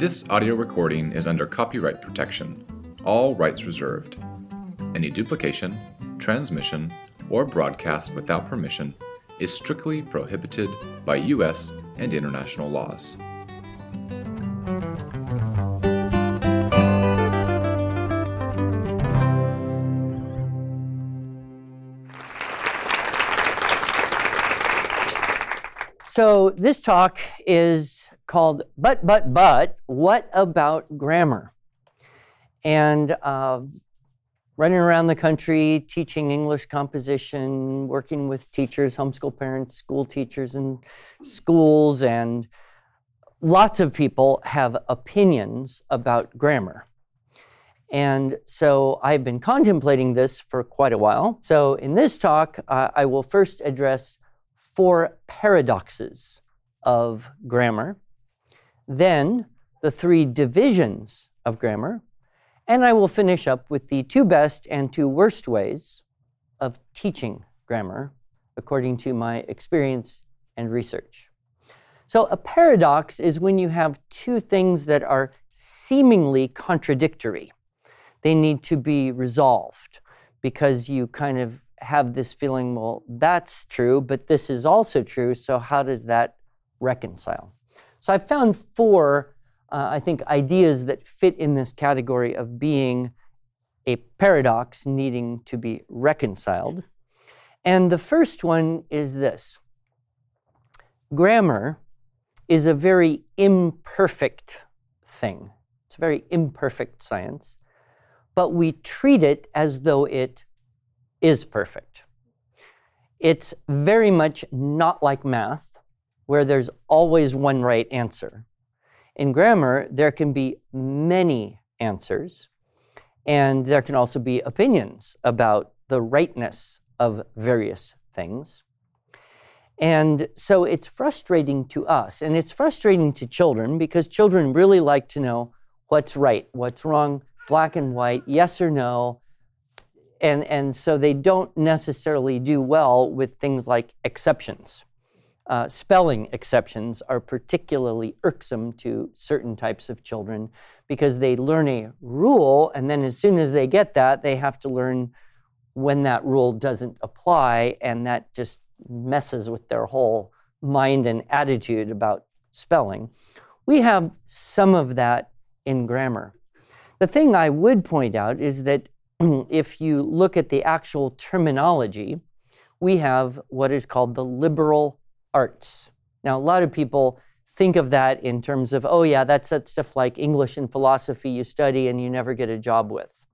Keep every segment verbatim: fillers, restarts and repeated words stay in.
This audio recording is under copyright protection, all rights reserved. Any duplication, transmission, or broadcast without permission is strictly prohibited by U S and international laws. So this talk is called But, But, But, What About Grammar? And uh, running around the country, teaching English composition, working with teachers, homeschool parents, school teachers in schools, and lots of people have opinions about grammar. And so I've been contemplating this for quite a while. So in this talk, uh, I will first address four paradoxes of grammar, then the three divisions of grammar, and I will finish up with the two best and two worst ways of teaching grammar, according to my experience and research. So a paradox is when you have two things that are seemingly contradictory. They need to be resolved because you kind of have this feeling, well, that's true, but this is also true, so how does that reconcile? So I've found four, uh, I think, ideas that fit in this category of being a paradox needing to be reconciled. And the first one is this. Grammar is a very imperfect thing. It's a very imperfect science, but we treat it as though it is perfect. It's very much not like math, where there's always one right answer. In grammar, there can be many answers, and there can also be opinions about the rightness of various things. And so it's frustrating to us, and it's frustrating to children, because children really like to know what's right, what's wrong, black and white, yes or no. And, and so they don't necessarily do well with things like exceptions. Uh, spelling exceptions are particularly irksome to certain types of children because they learn a rule, and then as soon as they get that, they have to learn when that rule doesn't apply, and that just messes with their whole mind and attitude about spelling. We have some of that in grammar. The thing I would point out is that if you look at the actual terminology, we have what is called the liberal arts. Now, a lot of people think of that in terms of, oh yeah, that's that stuff like English and philosophy you study and you never get a job with.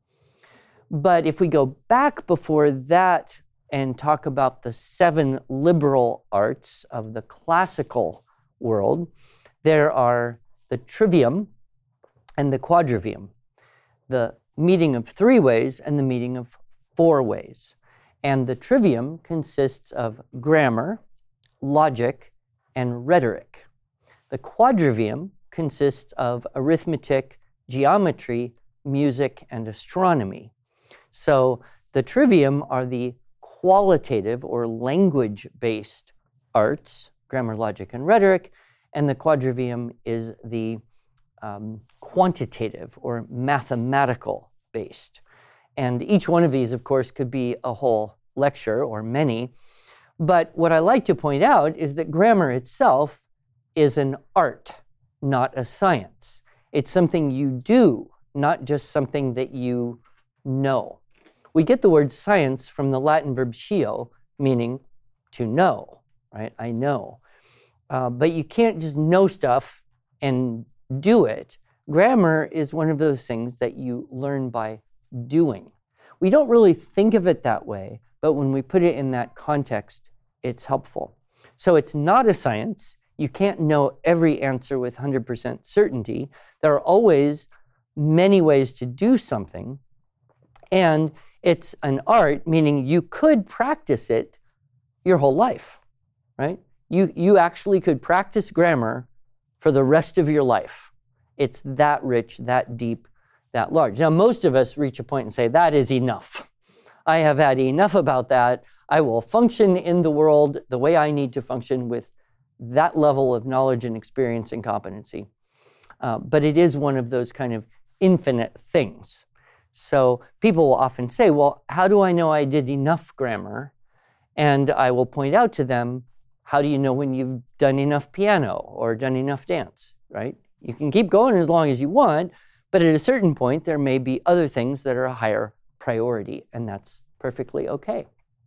But if we go back before that and talk about the seven liberal arts of the classical world, there are the trivium and the quadrivium, the meeting of three ways and the meeting of four ways. And the trivium consists of grammar, logic, and rhetoric. The quadrivium consists of arithmetic, geometry, music, and astronomy. So the trivium are the qualitative or language-based arts, grammar, logic, and rhetoric, and the quadrivium is the um, quantitative or mathematical based. And each one of these, of course, could be a whole lecture or many. But what I like to point out is that grammar itself is an art, not a science. It's something you do, not just something that you know. We get the word science from the Latin verb scio, meaning to know, right? I know. Uh, but you can't just know stuff and do it. Grammar is one of those things that you learn by doing. We don't really think of it that way, but when we put it in that context, it's helpful. So it's not a science. You can't know every answer with one hundred percent certainty. There are always many ways to do something, and it's an art, meaning you could practice it your whole life, right? You, you actually could practice grammar for the rest of your life. It's that rich, that deep, that large. Now, most of us reach a point and say, that is enough. I have had enough about that. I will function in the world the way I need to function with that level of knowledge and experience and competency. Uh, but it is one of those kind of infinite things. So people will often say, well, how do I know I did enough grammar? And I will point out to them, how do you know when you've done enough piano or done enough dance, right? You can keep going as long as you want, but at a certain point, there may be other things that are a higher priority, and that's perfectly okay.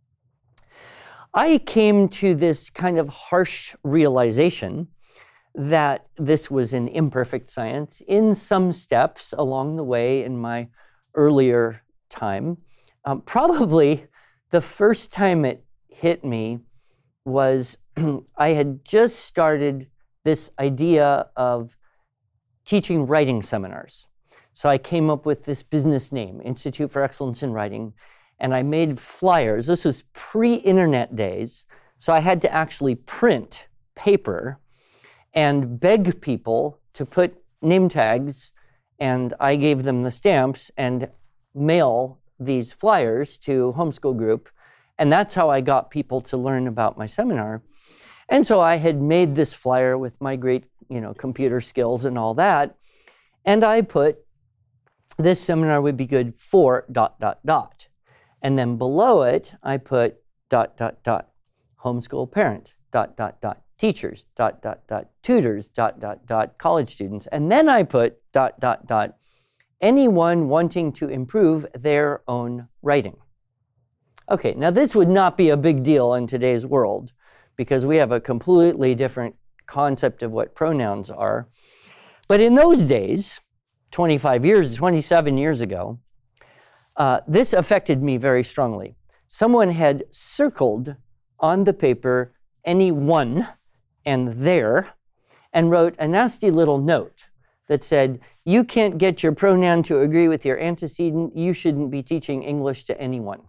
I came to this kind of harsh realization that this was an imperfect science in some steps along the way in my earlier time. Um, probably the first time it hit me was I had just started this idea of teaching writing seminars. So I came up with this business name, Institute for Excellence in Writing, and I made flyers. This was pre-internet days, so I had to actually print paper and beg people to put name tags, and I gave them the stamps and mail these flyers to Homeschool Group, and that's how I got people to learn about my seminar. And so I had made this flyer with my great, you know, computer skills and all that, and I put, this seminar would be good for dot, dot, dot. And then below it, I put dot, dot, dot, homeschool parents, dot, dot, dot, teachers, dot, dot, dot, tutors, dot, dot, dot, college students. And then I put dot, dot, dot, anyone wanting to improve their own writing. Okay, now this would not be a big deal in today's world because we have a completely different concept of what pronouns are. But in those days, twenty-five years, twenty-seven years ago, uh, this affected me very strongly. Someone had circled on the paper anyone and there and wrote a nasty little note that said, you can't get your pronoun to agree with your antecedent, you shouldn't be teaching English to anyone.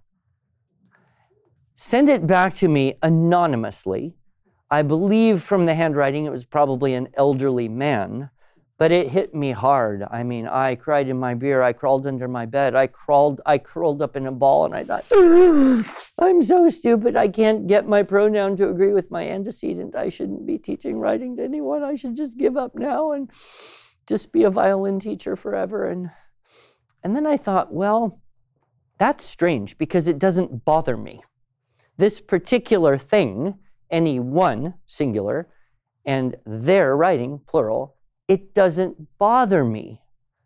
Send it back to me anonymously. I believe from the handwriting it was probably an elderly man, but it hit me hard. I mean, I cried in my beer, I crawled under my bed, I crawled, I curled up in a ball, and I thought, I'm so stupid, I can't get my pronoun to agree with my antecedent. I shouldn't be teaching writing to anyone. I should just give up now and just be a violin teacher forever. And, and then I thought, well, that's strange because it doesn't bother me. This particular thing, anyone, singular, and their writing, plural, it doesn't bother me.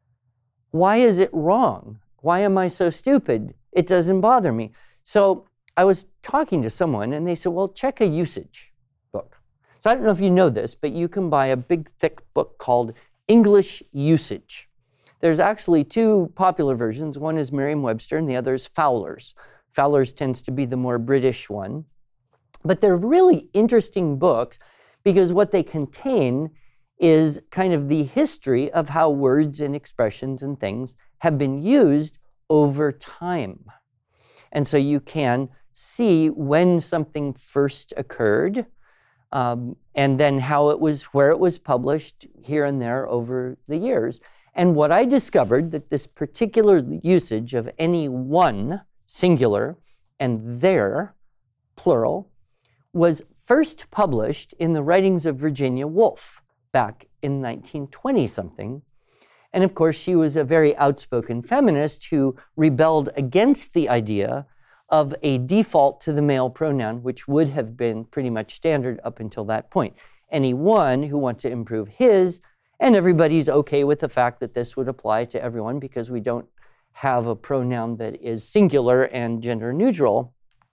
Why is it wrong? Why am I so stupid? It doesn't bother me. So I was talking to someone and they said, well, check a usage book. So I don't know if you know this, but you can buy a big, thick book called English Usage. There's actually two popular versions. One is Merriam-Webster and the other is Fowler's. Fowler's tends to be the more British one. But they're really interesting books because what they contain is kind of the history of how words and expressions and things have been used over time. And so you can see when something first occurred, um, and then how it was, where it was published here and there over the years. And what I discovered that this particular usage of any one, singular, and their, plural, was first published in the writings of Virginia Woolf back in nineteen twenty something. And of course, she was a very outspoken feminist who rebelled against the idea of a default to the male pronoun, which would have been pretty much standard up until that point. Anyone who wants to improve his, and everybody's okay with the fact that this would apply to everyone because we don't have a pronoun that is singular and gender neutral.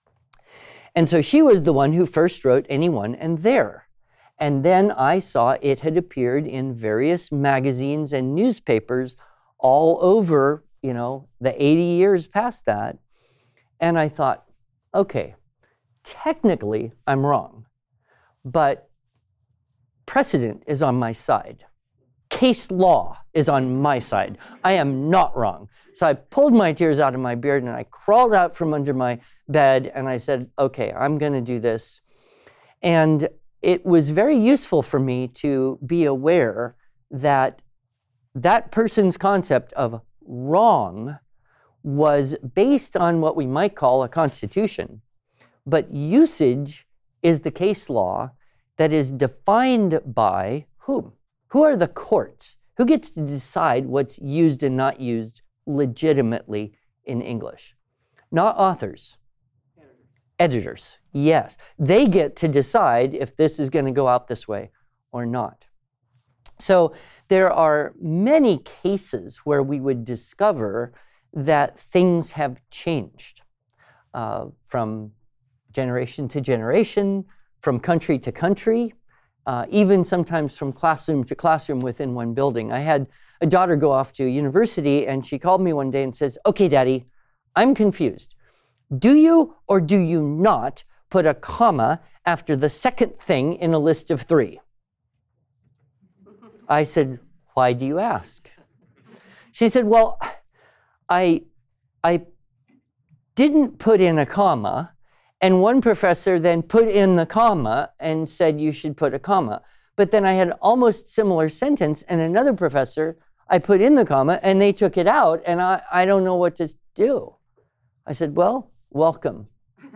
And so she was the one who first wrote anyone and their. And then I saw it had appeared in various magazines and newspapers all over, you know, the eighty years past that. And I thought, okay, technically I'm wrong, but precedent is on my side. Case law is on my side. I am not wrong. So I pulled my tears out of my beard and I crawled out from under my bed and I said, okay, I'm going to do this. And it was very useful for me to be aware that that person's concept of wrong was based on what we might call a constitution, but usage is the case law that is defined by whom? Who are the courts? Who gets to decide what's used and not used legitimately in English? Not authors. Editors. Editors, yes. They get to decide if this is going to go out this way or not. So there are many cases where we would discover that things have changed uh, from generation to generation, from country to country, uh, even sometimes from classroom to classroom within one building. I had a daughter go off to university, and she called me one day and says, "Okay, Daddy, I'm confused. Do you or do you not put a comma after the second thing in a list of three?" I said, "Why do you ask?" She said, "Well, I, I didn't put in a comma, and one professor then put in the comma and said you should put a comma. But then I had almost similar sentence, and another professor, I put in the comma, and they took it out, and I, I don't know what to do." I said, "Well, welcome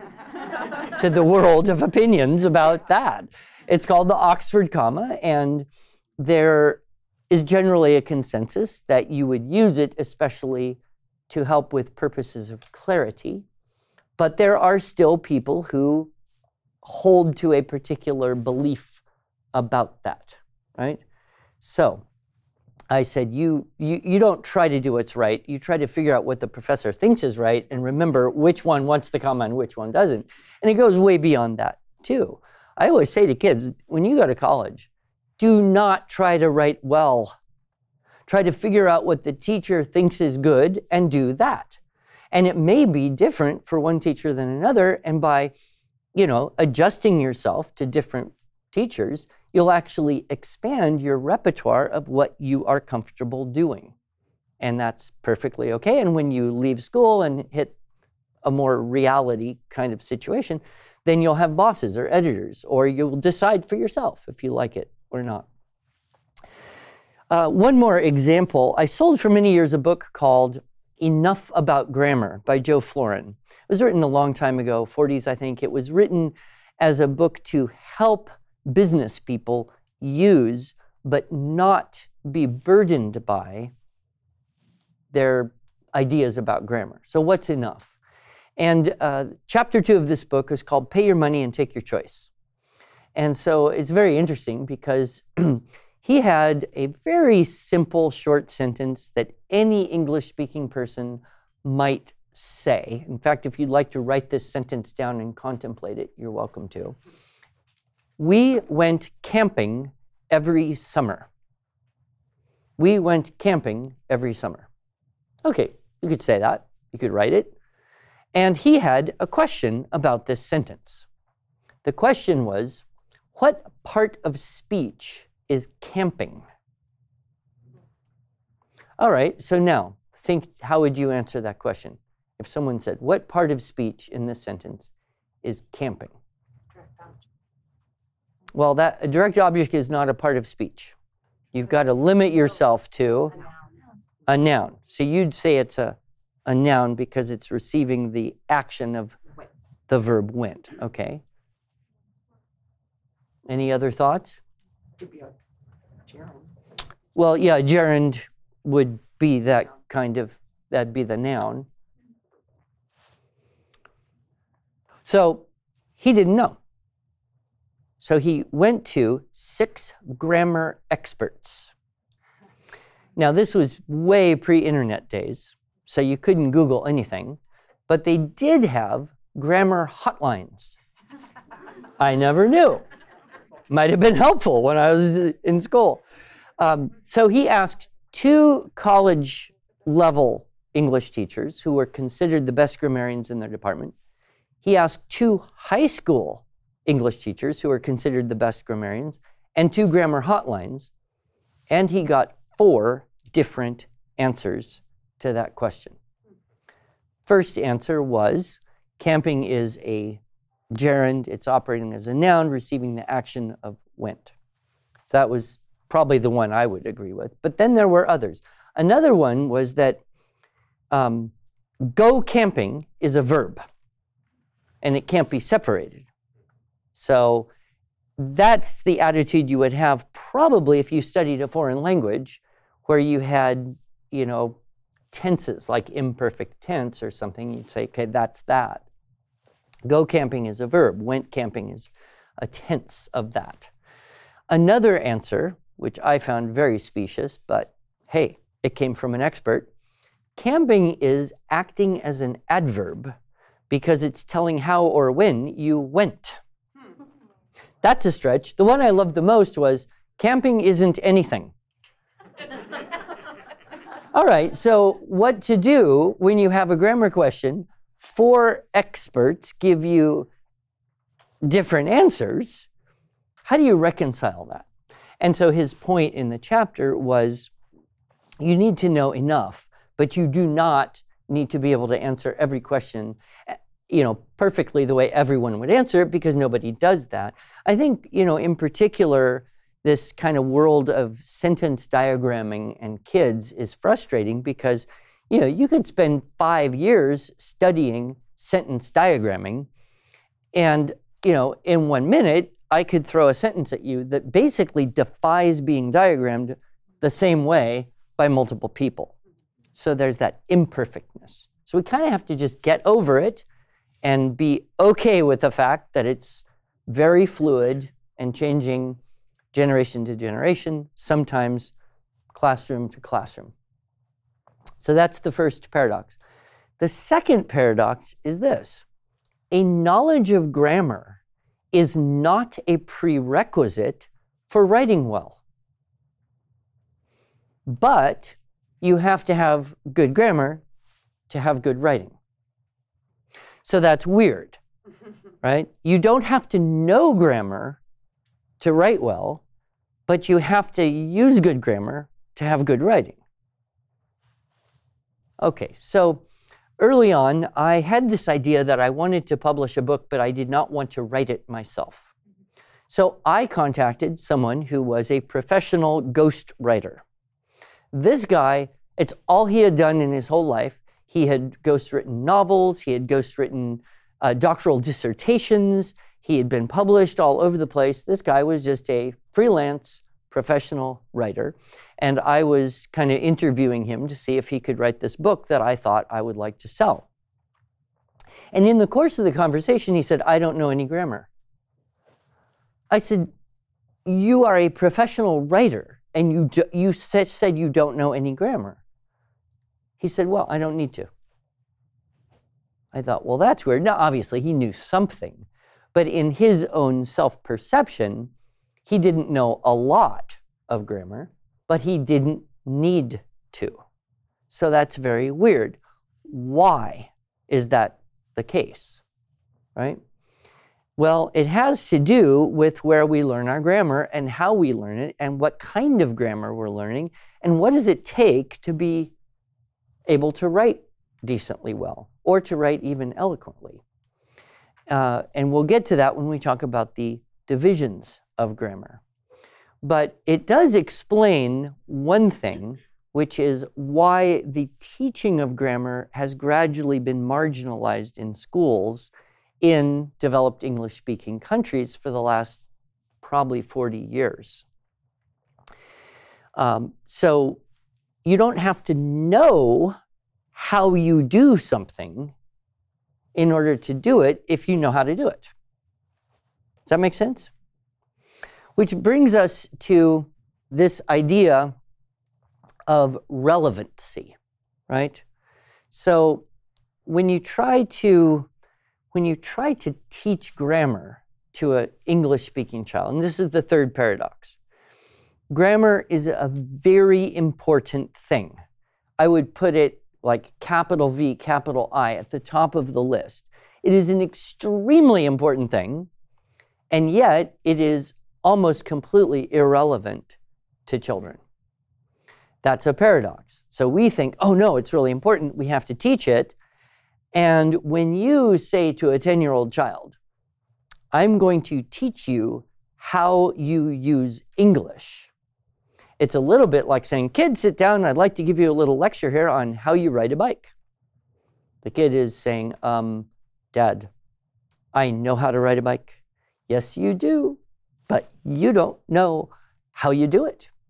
to the world of opinions about that." It's called the Oxford comma, and there is generally a consensus that you would use it, especially to help with purposes of clarity. But there are still people who hold to a particular belief about that, right? So I said, you, you, you don't try to do what's right. You try to figure out what the professor thinks is right and remember which one wants the comma and which one doesn't. And it goes way beyond that, too. I always say to kids, when you go to college, do not try to write well. Try to figure out what the teacher thinks is good and do that. And it may be different for one teacher than another, and by, you know, adjusting yourself to different teachers, you'll actually expand your repertoire of what you are comfortable doing. And that's perfectly okay. And when you leave school and hit a more reality kind of situation, then you'll have bosses or editors, or you'll decide for yourself if you like it or not. Uh, one more example. I sold for many years a book called Enough About Grammar by Joe Florin. It was written a long time ago, forties, I think. It was written as a book to help business people use, but not be burdened by their ideas about grammar. So what's enough? And uh, chapter two of this book is called Pay Your Money and Take Your Choice. And so it's very interesting because he had a very simple, short sentence that any English-speaking person might say. In fact, if you'd like to write this sentence down and contemplate it, you're welcome to. We went camping every summer. We went camping every summer. Okay, you could say that. You could write it. And he had a question about this sentence. The question was, what part of speech is camping? All right, so now think, how would you answer that question? If someone said, what part of speech in this sentence is camping? Well, that a direct object is not a part of speech. You've got to limit yourself to a noun. So you'd say it's a, a noun because it's receiving the action of the verb went, okay? Any other thoughts? Could be a gerund. Well, yeah, gerund would be that kind of, that'd be the noun. So he didn't know. So he went to six grammar experts. Now, this was way pre-internet days, so you couldn't Google anything, but they did have grammar hotlines. I never knew. Might have been helpful when I was in school. Um, so he asked two college-level English teachers who were considered the best grammarians in their department. He asked two high school English teachers who were considered the best grammarians and two grammar hotlines, and he got four different answers to that question. First answer was, camping is a gerund, it's operating as a noun, receiving the action of went. So that was probably the one I would agree with. But then there were others. Another one was that um, go camping is a verb, and it can't be separated. So that's the attitude you would have probably if you studied a foreign language, where you had, you know, tenses like imperfect tense or something, you'd say, okay, that's that. Go camping is a verb. Went camping is a tense of that. Another answer, which I found very specious, but hey, it came from an expert. Camping is acting as an adverb because it's telling how or when you went. That's a stretch. The one I loved the most was, camping isn't anything. All right, so what to do when you have a grammar question? Four experts give you different answers. How do you reconcile that? And so his point in the chapter was, you need to know enough, but you do not need to be able to answer every question, you know, perfectly the way everyone would answer it, because nobody does that. I think, you know, in particular, this kind of world of sentence diagramming and kids is frustrating because, you know, you could spend five years studying sentence diagramming, and, you know, in one minute, I could throw a sentence at you that basically defies being diagrammed the same way by multiple people. So there's that imperfectness. So we kind of have to just get over it and be okay with the fact that it's very fluid and changing generation to generation, sometimes classroom to classroom. So that's the first paradox. The second paradox is this: a knowledge of grammar is not a prerequisite for writing well. But you have to have good grammar to have good writing. So that's weird, right? You don't have to know grammar to write well, but you have to use good grammar to have good writing. Okay, so early on, I had this idea that I wanted to publish a book, but I did not want to write it myself. So I contacted someone who was a professional ghost writer. This guy, it's all he had done in his whole life. He had ghostwritten novels, he had ghostwritten uh, doctoral dissertations, he had been published all over the place. This guy was just a freelance professional writer. And I was kind of interviewing him to see if he could write this book that I thought I would like to sell. And in the course of the conversation, he said, I don't know any grammar. I said, you are a professional writer, and you, do, you said, said you don't know any grammar. He said, well, I don't need to. I thought, well, that's weird. Now, obviously, he knew something, but in his own self-perception, he didn't know a lot of grammar, but he didn't need to. So that's very weird. Why is that the case, right? Well, it has to do with where we learn our grammar and how we learn it and what kind of grammar we're learning and what does it take to be able to write decently well or to write even eloquently. Uh, and we'll get to that when we talk about the divisions of grammar. But it does explain one thing, which is why the teaching of grammar has gradually been marginalized in schools in developed English-speaking countries for the last probably forty years. Um, so you don't have to know how you do something in order to do it if you know how to do it. Does that make sense? Which brings us to this idea of relevancy, right? So when you try to when you try to teach grammar to an English-speaking child, and this is the third paradox, grammar is a very important thing. I would put it like capital V, capital I at the top of the list. It is an extremely important thing, and yet it is almost completely irrelevant to children. That's a paradox. So we think, oh no, it's really important, we have to teach it. And when you say to a ten-year-old child, I'm going to teach you how you use English, it's a little bit like saying, kids, sit down, I'd like to give you a little lecture here on how you ride a bike. The kid is saying, um, Dad, I know how to ride a bike. Yes, you do, but you don't know how you do it.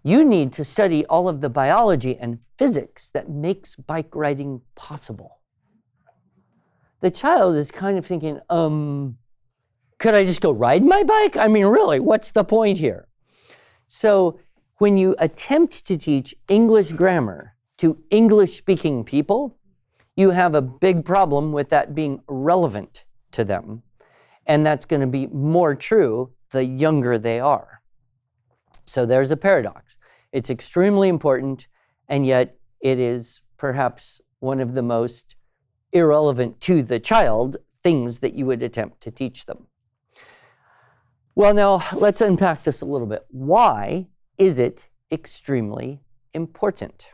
You need to study all of the biology and physics that makes bike riding possible. The child is kind of thinking, um, could I just go ride my bike? I mean, really, what's the point here? So when you attempt to teach English grammar to English-speaking people, you have a big problem with that being relevant to them. And that's going to be more true the younger they are. So there's a paradox. It's extremely important, and yet it is perhaps one of the most irrelevant to the child things that you would attempt to teach them. Well, now let's unpack this a little bit. Why is it extremely important?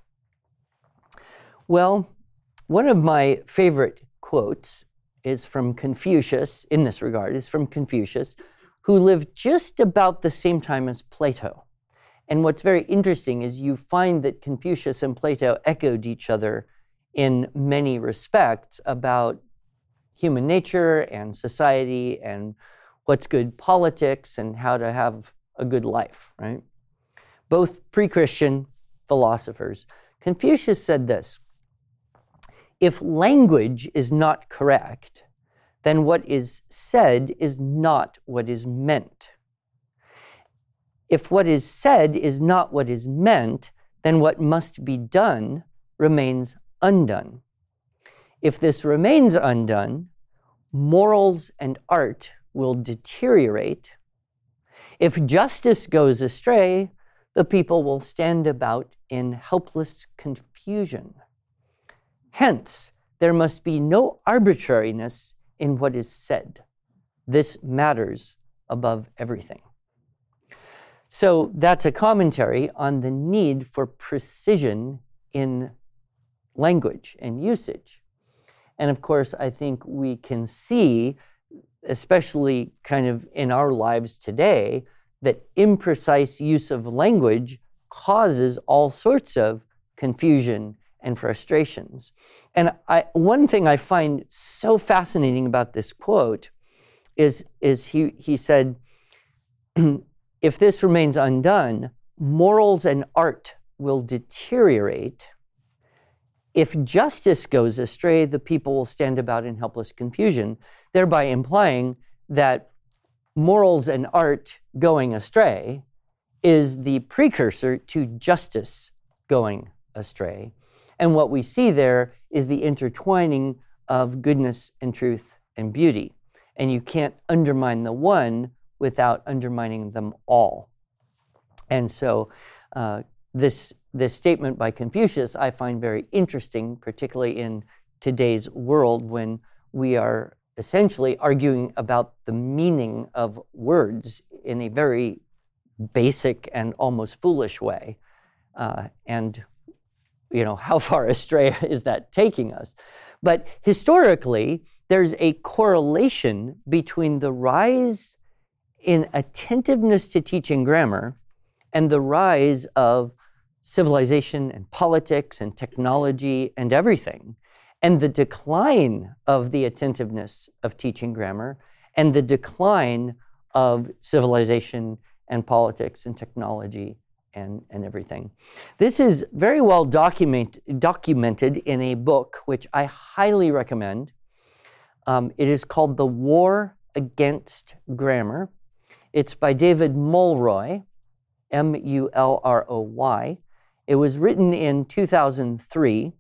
Well, one of my favorite quotes is from Confucius, in this regard, is from Confucius, who lived just about the same time as Plato. And what's very interesting is you find that Confucius and Plato echoed each other in many respects about human nature and society and what's good politics and how to have a good life, right? Both pre-Christian philosophers. Confucius said this: if language is not correct, then what is said is not what is meant. If what is said is not what is meant, then what must be done remains undone. If this remains undone, morals and art will deteriorate. If justice goes astray, the people will stand about in helpless confusion. Hence, there must be no arbitrariness in what is said. This matters above everything. So that's a commentary on the need for precision in language and usage. And of course, I think we can see, especially kind of in our lives today, that imprecise use of language causes all sorts of confusion and frustrations. And I, one thing I find so fascinating about this quote is, is he, he said, if this remains undone, morals and art will deteriorate. If justice goes astray, the people will stand about in helpless confusion, thereby implying that morals and art going astray is the precursor to justice going astray. And what we see there is the intertwining of goodness and truth and beauty. And you can't undermine the one without undermining them all. And so uh, this, this statement by Confucius I find very interesting, particularly in today's world when we are essentially arguing about the meaning of words in a very basic and almost foolish way. Uh, and, you know, how far astray is that taking us? But historically, there's a correlation between the rise in attentiveness to teaching grammar and the rise of civilization and politics and technology and everything, and the decline of the attentiveness of teaching grammar and the decline of civilization and politics and technology and, and everything. This is very well document, documented in a book which I highly recommend. Um, it is called The War Against Grammar. It's by David Mulroy, M U L R O Y. It was written in two thousand three,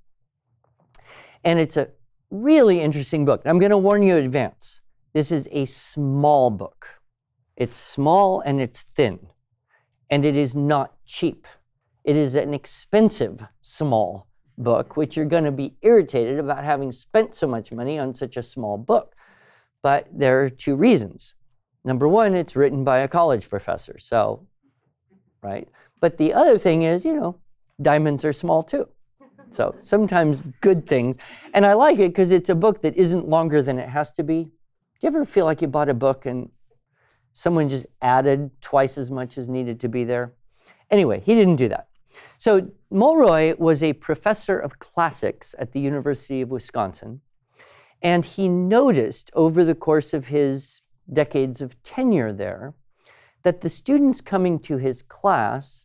and it's a really interesting book. I'm going to warn you in advance. This is a small book. It's small and it's thin, and it is not cheap. It is an expensive small book, which you're going to be irritated about having spent so much money on such a small book. But there are two reasons. Number one, it's written by a college professor, so, right? But the other thing is, you know, diamonds are small too. So sometimes good things. And I like it because it's a book that isn't longer than it has to be. Do you ever feel like you bought a book and someone just added twice as much as needed to be there? Anyway, he didn't do that. So Mulroy was a professor of classics at the University of Wisconsin, and he noticed over the course of his decades of tenure there that the students coming to his class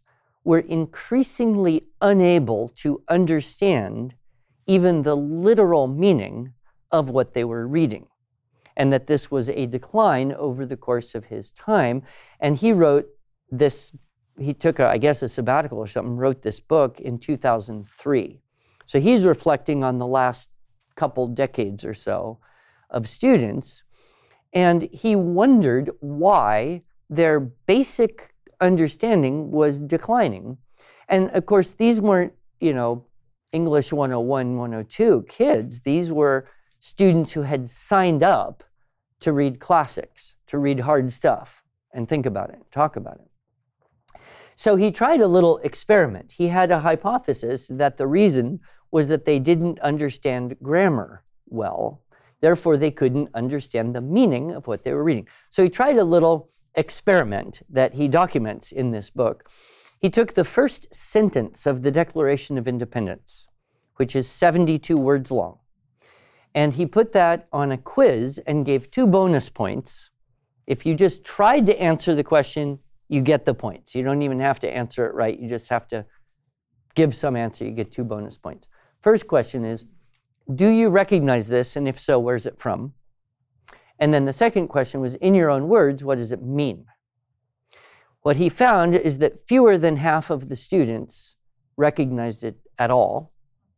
were increasingly unable to understand even the literal meaning of what they were reading, and that this was a decline over the course of his time. And he wrote this, he took, a, I guess, a sabbatical or something, wrote this book in two thousand three. So he's reflecting on the last couple decades or so of students, and he wondered why their basic understanding was declining. And of course, these weren't, you know, English one oh one, one oh two kids. These were students who had signed up to read classics, to read hard stuff, and think about it, talk about it. So he tried a little experiment. He had a hypothesis that the reason was that they didn't understand grammar well. Therefore, they couldn't understand the meaning of what they were reading. So he tried a little experiment that he documents in this book. He took the first sentence of the Declaration of Independence, which is seventy-two words long, and he put that on a quiz and gave two bonus points. If you just tried to answer the question, you get the points. You don't even have to answer it right. You just have to give some answer. You get two bonus points. First question is, do you recognize this? And if so, where's it from? And then the second question was, in your own words, what does it mean? What he found is that fewer than half of the students recognized it at all,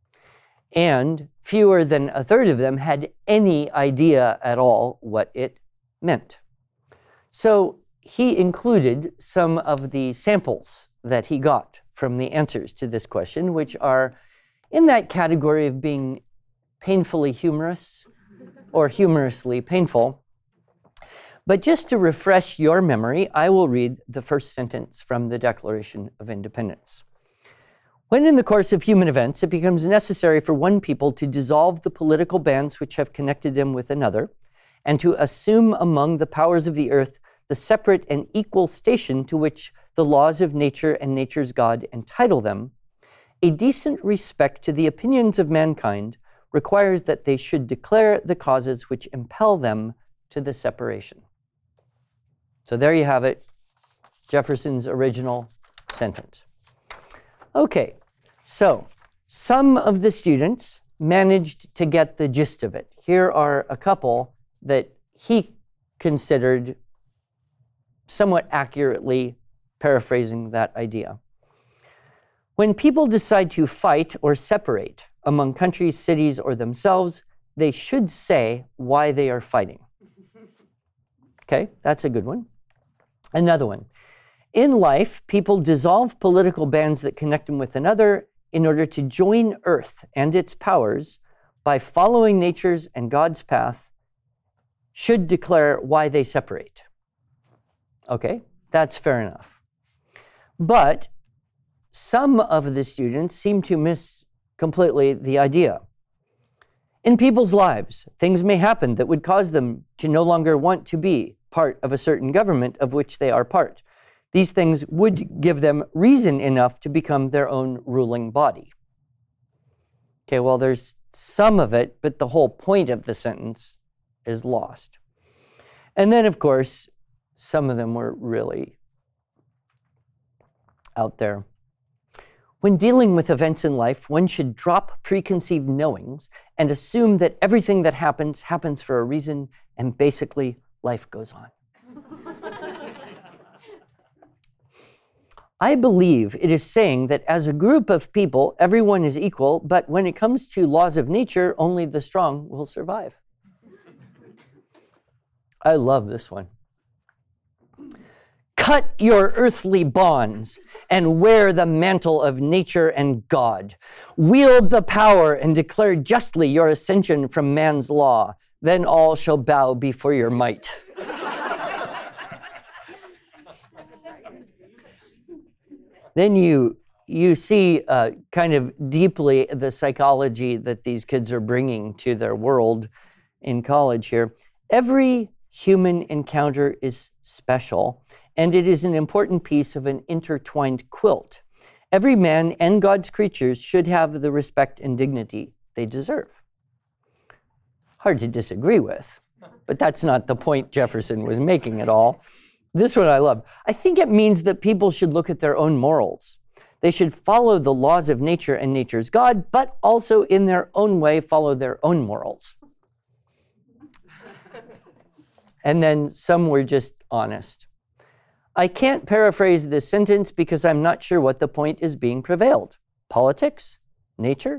and fewer than a third of them had any idea at all what it meant. So he included some of the samples that he got from the answers to this question, which are in that category of being painfully humorous or humorously painful. But just to refresh your memory, I will read the first sentence from the Declaration of Independence. When in the course of human events it becomes necessary for one people to dissolve the political bands which have connected them with another, and to assume among the powers of the earth the separate and equal station to which the laws of nature and nature's God entitle them, a decent respect to the opinions of mankind requires that they should declare the causes which impel them to the separation. So there you have it, Jefferson's original sentence. Okay, so some of the students managed to get the gist of it. Here are a couple that he considered somewhat accurately paraphrasing that idea. When people decide to fight or separate among countries, cities, or themselves, they should say why they are fighting. Okay, that's a good one. Another one. In life, people dissolve political bands that connect them with another in order to join Earth and its powers by following nature's and God's path, should declare why they separate. Okay, that's fair enough. But some of the students seem to miss completely the idea. In people's lives, things may happen that would cause them to no longer want to be part of a certain government of which they are part. These things would give them reason enough to become their own ruling body. Okay, well, there's some of it, but the whole point of the sentence is lost. And then, of course, some of them were really out there. When dealing with events in life, one should drop preconceived knowings and assume that everything that happens happens for a reason, and basically life goes on. I believe it is saying that as a group of people, everyone is equal, but when it comes to laws of nature, only the strong will survive. I love this one. Cut your earthly bonds and wear the mantle of nature and God. Wield the power and declare justly your ascension from man's law. Then all shall bow before your might. Then you you see uh, kind of deeply the psychology that these kids are bringing to their world in college here. Every human encounter is special, and it is an important piece of an intertwined quilt. Every man and God's creatures should have the respect and dignity they deserve. Hard to disagree with, but that's not the point Jefferson was making at all. This one I love. I think it means that people should look at their own morals. They should follow the laws of nature and nature's God, but also in their own way follow their own morals. And then some were just honest. I can't paraphrase this sentence because I'm not sure what the point is being prevailed. Politics? Nature?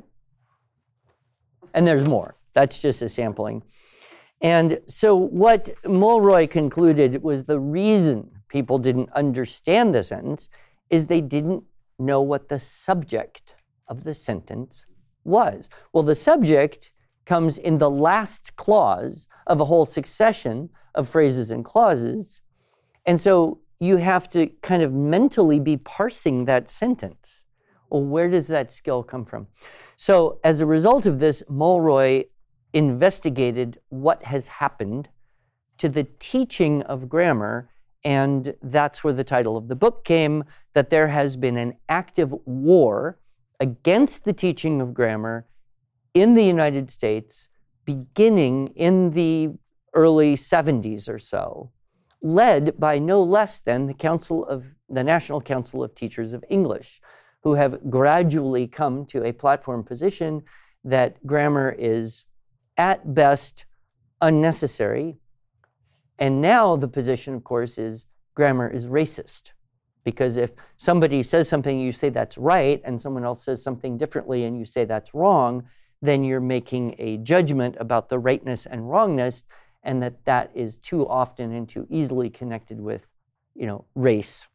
And there's more. That's just a sampling. And so what Mulroy concluded was the reason people didn't understand the sentence is they didn't know what the subject of the sentence was. Well, the subject comes in the last clause of a whole succession of phrases and clauses. And so you have to kind of mentally be parsing that sentence. Well, where does that skill come from? So as a result of this, Mulroy investigated what has happened to the teaching of grammar, and that's where the title of the book came, that there has been an active war against the teaching of grammar in the United States, beginning in the early seventies or so, led by no less than the Council of the National Council of Teachers of English, who have gradually come to a platform position that grammar is at best unnecessary. And now the position, of course, is grammar is racist. Because if somebody says something, you say that's right, and someone else says something differently and you say that's wrong, then you're making a judgment about the rightness and wrongness, and that that is too often and too easily connected with, you know, race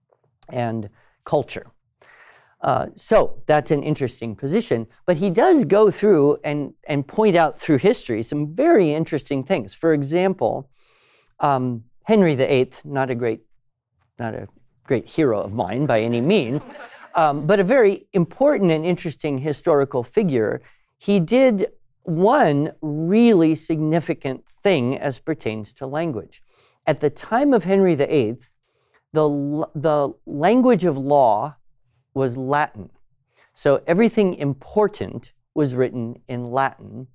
and culture. Uh, so that's an interesting position. But he does go through and, and point out through history some very interesting things. For example, um, Henry the Eighth, not a great, not a great hero of mine by any means, um, but a very important and interesting historical figure. He did one really significant thing as pertains to language. At the time of Henry the Eighth, the, the language of law was Latin. So everything important was written in Latin.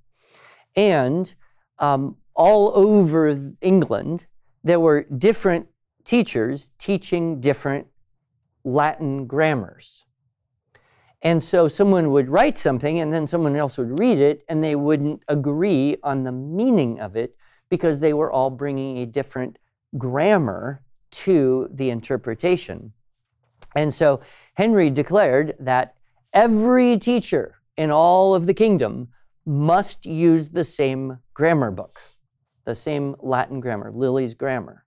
And um, all over England, there were different teachers teaching different Latin grammars. And so someone would write something and then someone else would read it and they wouldn't agree on the meaning of it because they were all bringing a different grammar to the interpretation. And so Henry declared that every teacher in all of the kingdom must use the same grammar book, the same Latin grammar, Lilly's grammar.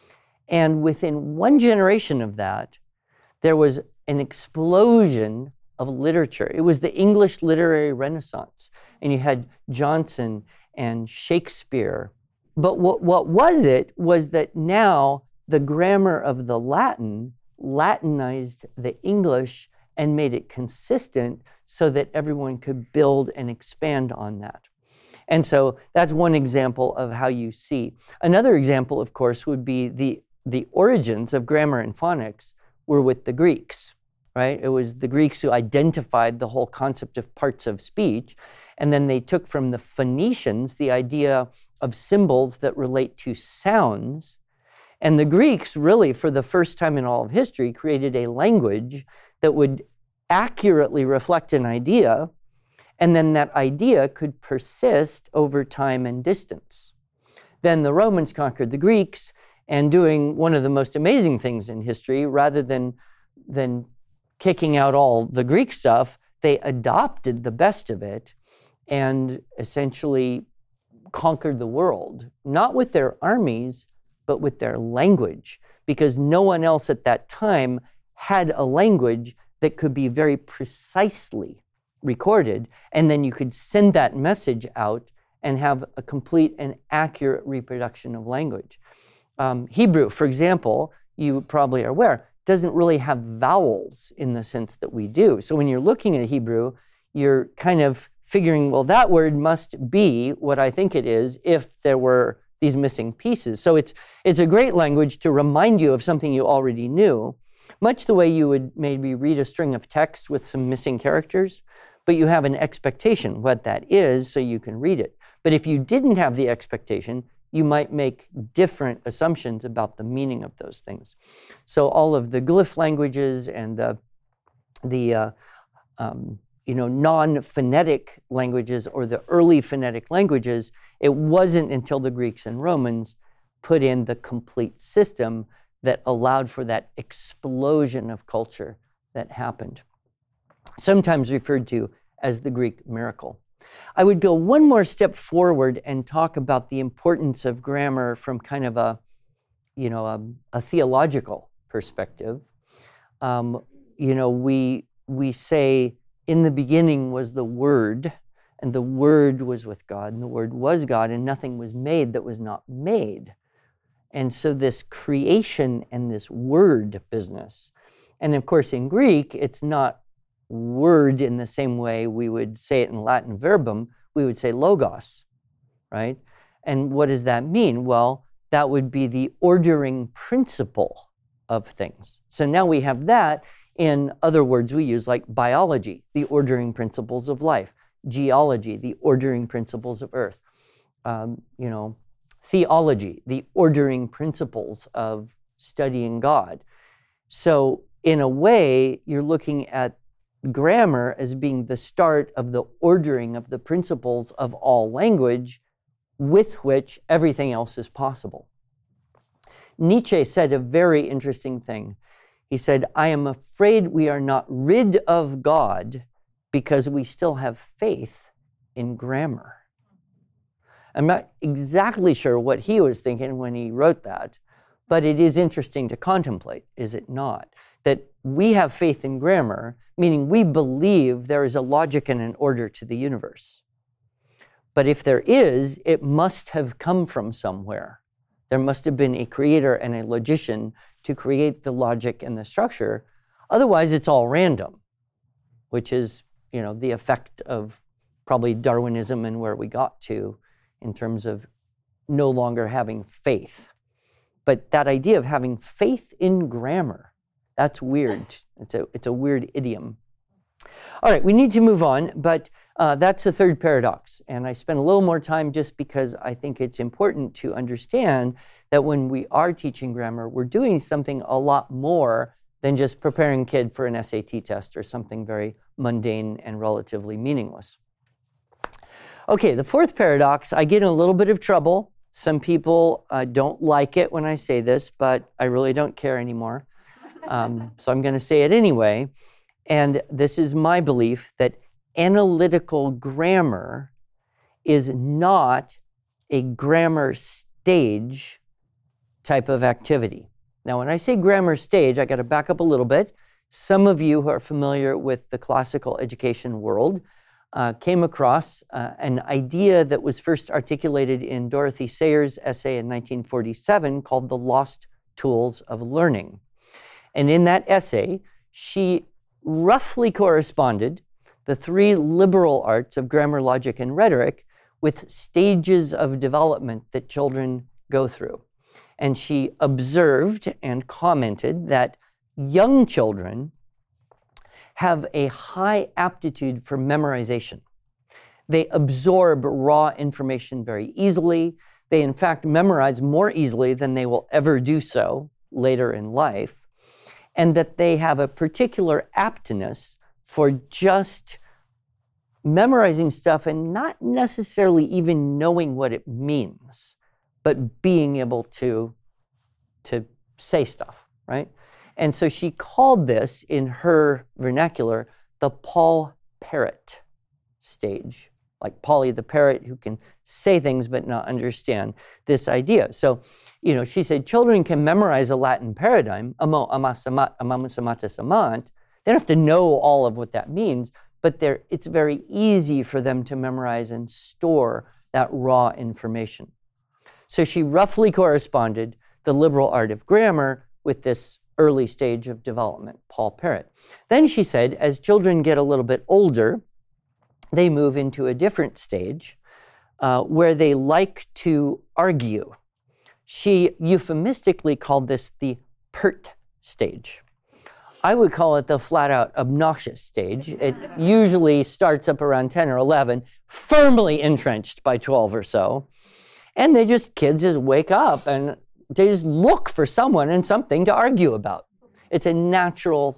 And within one generation of that, there was an explosion of literature. It was the English literary renaissance. And you had Johnson and Shakespeare. But what, what was it was that now the grammar of the Latin Latinized the English and made it consistent so that everyone could build and expand on that. And so that's one example of how you see. Another example, of course, would be the, the origins of grammar and phonics were with the Greeks, right? It was the Greeks who identified the whole concept of parts of speech, and then they took from the Phoenicians the idea of symbols that relate to sounds. And the Greeks really, for the first time in all of history, created a language that would accurately reflect an idea, and then that idea could persist over time and distance. Then the Romans conquered the Greeks, and doing one of the most amazing things in history, rather than, than kicking out all the Greek stuff, they adopted the best of it and essentially conquered the world, not with their armies, but with their language, because no one else at that time had a language that could be very precisely recorded, and then you could send that message out and have a complete and accurate reproduction of language. Um, Hebrew, for example, you probably are aware, doesn't really have vowels in the sense that we do. So when you're looking at Hebrew, you're kind of figuring, well, that word must be what I think it is if there were these missing pieces. So it's it's a great language to remind you of something you already knew, much the way you would maybe read a string of text with some missing characters, but you have an expectation what that is so you can read it. But if you didn't have the expectation, you might make different assumptions about the meaning of those things. So all of the glyph languages and the the uh, um, you know, non-phonetic languages or the early phonetic languages, it wasn't until the Greeks and Romans put in the complete system that allowed for that explosion of culture that happened, sometimes referred to as the Greek miracle. I would go one more step forward and talk about the importance of grammar from kind of a, you know, a, a theological perspective. Um, you know, we we say, in the beginning was the Word, and the Word was with God, and the Word was God, and nothing was made that was not made. And so this creation and this word business, and of course in Greek, it's not word in the same way we would say it in Latin verbum, we would say logos, right? And what does that mean? Well, that would be the ordering principle of things. So now we have that in other words we use, like biology, the ordering principles of life, geology, the ordering principles of earth, um, you know, theology, the ordering principles of studying God. So in a way, you're looking at grammar as being the start of the ordering of the principles of all language with which everything else is possible. Nietzsche said a very interesting thing. He said, I am afraid we are not rid of God because we still have faith in grammar. I'm not exactly sure what he was thinking when he wrote that, but it is interesting to contemplate, is it not? That we have faith in grammar, meaning we believe there is a logic and an order to the universe. But if there is, it must have come from somewhere. There must have been a creator and a logician to create the logic and the structure. Otherwise, it's all random, which is, you know, the effect of probably Darwinism and where we got to in terms of no longer having faith. But that idea of having faith in grammar, that's weird. It's a, it's a weird idiom. All right, we need to move on, but uh, that's the third paradox. And I spent a little more time just because I think it's important to understand that when we are teaching grammar, we're doing something a lot more than just preparing a kid for an S A T test or something very mundane and relatively meaningless. Okay, the fourth paradox, I get in a little bit of trouble. Some people uh, don't like it when I say this, but I really don't care anymore. Um, so I'm going to say it anyway. And this is my belief that analytical grammar is not a grammar stage type of activity. Now, when I say grammar stage, I got to back up a little bit. Some of you who are familiar with the classical education world uh, came across uh, an idea that was first articulated in Dorothy Sayers' essay in nineteen forty-seven called The Lost Tools of Learning. And in that essay, she roughly corresponded the three liberal arts of grammar, logic, and rhetoric with stages of development that children go through. And she observed and commented that young children have a high aptitude for memorization. They absorb raw information very easily. They, in fact, memorize more easily than they will ever do so later in life. And that they have a particular aptness for just memorizing stuff and not necessarily even knowing what it means, but being able to, to say stuff, right? And so she called this, in her vernacular, the Paul Parrot stage. Like Polly the parrot who can say things but not understand this idea. So, you know, she said children can memorize a Latin paradigm, amo, ama, samat, amam, samata, samant. They don't have to know all of what that means, but it's very easy for them to memorize and store that raw information. So she roughly corresponded the liberal art of grammar with this early stage of development, Paul Parrot. Then she said, as children get a little bit older, they move into a different stage uh, where they like to argue. She euphemistically called this the pert stage. I would call it the flat-out obnoxious stage. It usually starts up around ten or eleven, firmly entrenched by twelve or so. And they just, kids just wake up and they just look for someone and something to argue about. It's a natural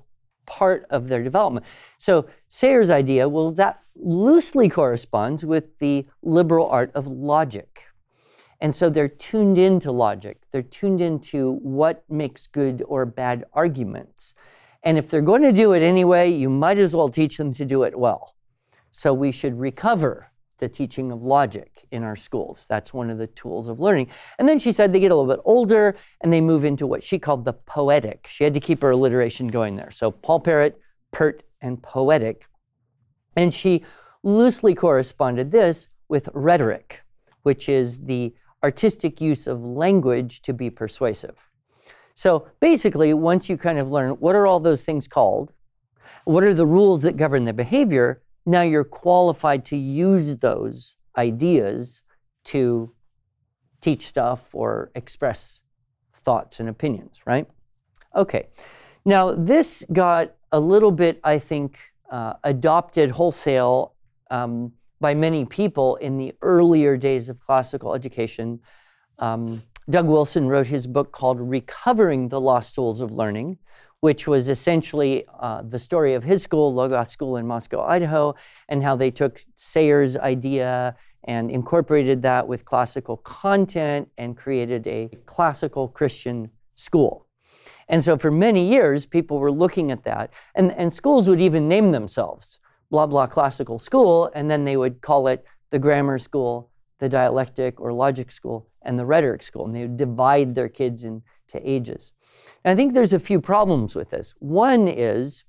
part of their development. So Sayre's idea, well, that loosely corresponds with the liberal art of logic. And so they're tuned into logic. They're tuned into what makes good or bad arguments. And if they're going to do it anyway, you might as well teach them to do it well. So we should recover the teaching of logic in our schools. That's one of the tools of learning. And then she said they get a little bit older and they move into what she called the poetic. She had to keep her alliteration going there. So Paul Parrott, pert, and poetic. And she loosely corresponded this with rhetoric, which is the artistic use of language to be persuasive. So basically, once you kind of learn what are all those things called, what are the rules that govern the behavior, now you're qualified to use those ideas to teach stuff or express thoughts and opinions, right? Okay. Now, this got a little bit, I think, uh, adopted wholesale um, by many people in the earlier days of classical education. Um, Doug Wilson wrote his book called Recovering the Lost Tools of Learning, which was essentially uh, the story of his school, Logos School in Moscow, Idaho, and how they took Sayre's idea and incorporated that with classical content and created a classical Christian school. And so for many years, people were looking at that, and, and schools would even name themselves, blah, blah, classical school, and then they would call it the grammar school, the dialectic or logic school, and the rhetoric school, and they would divide their kids into ages. And I think there's a few problems with this. One is